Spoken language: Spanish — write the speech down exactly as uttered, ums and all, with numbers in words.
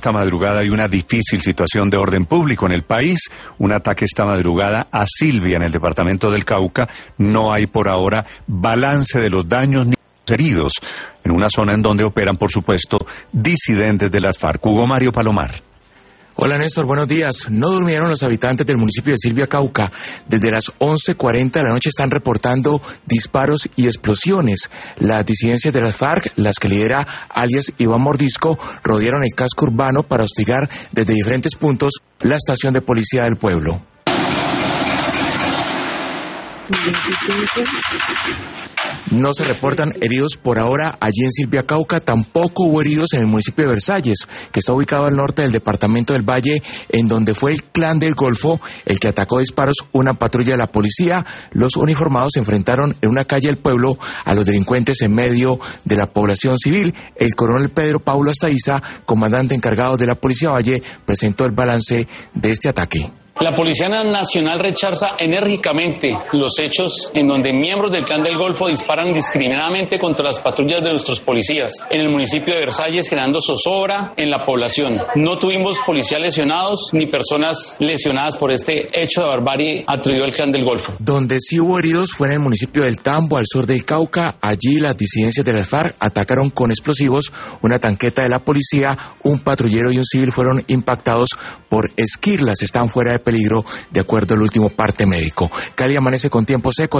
Esta madrugada hay una difícil situación de orden público en el país. Un ataque esta madrugada a Silvia en el departamento del Cauca. No hay por ahora balance de los daños ni heridos en una zona en donde operan, por supuesto, disidentes de las FARC. Hugo Mario Palomar. Hola Néstor, buenos días. No durmieron los habitantes del municipio de Silvia, Cauca. Desde las once cuarenta de la noche están reportando disparos y explosiones. Las disidencias de las FARC, las que lidera alias Iván Mordisco, rodearon el casco urbano para hostigar desde diferentes puntos la estación de policía del pueblo. No se reportan heridos por ahora allí en Silvia, Cauca. Tampoco hubo heridos en el municipio de Versalles, que está ubicado al norte del departamento del Valle, en donde fue el Clan del Golfo el que atacó a disparos una patrulla de la policía. Los uniformados se enfrentaron en una calle del pueblo a los delincuentes en medio de la población civil. El coronel Pedro Paulo Astaiza, comandante encargado de la Policía Valle, presentó el balance de este ataque. La Policía Nacional rechaza enérgicamente los hechos en donde miembros del Clan del Golfo disparan indiscriminadamente contra las patrullas de nuestros policías en el municipio de Versalles, generando zozobra en la población. No tuvimos policías lesionados ni personas lesionadas por este hecho de barbarie atribuido al Clan del Golfo. Donde sí hubo heridos fue en el municipio del Tambo, al sur del Cauca. Allí las disidencias de las FARC atacaron con explosivos una tanqueta de la policía. Un patrullero y un civil fueron impactados por esquirlas. Están fuera de peligro, de acuerdo al último parte médico. Cali amanece con tiempo seco.